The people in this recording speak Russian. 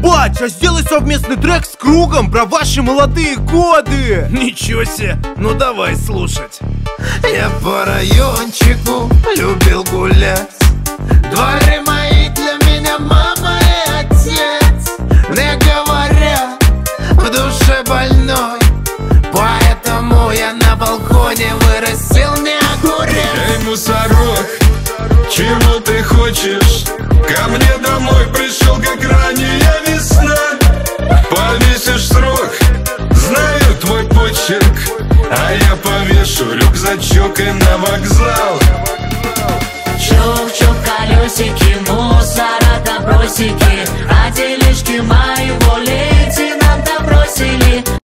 Бач, а сделай совместный трек с Кругом про ваши молодые годы. Ничего себе, ну давай слушать. Я по райончику любил гулять. Дворы мои для меня мама и отец. Мне говорят, в душе больной, поэтому я на балконе вырастил не огурец. Эй, мусорок, чего ты хочешь? Ко мне домой пришел, как ранняя весна. Повесишь срок, знаю твой почерк, а я повешу рюкзачок и на вокзал. Чук-чук, колесики, мусора добросики, а делишки моего лейтенанта бросили.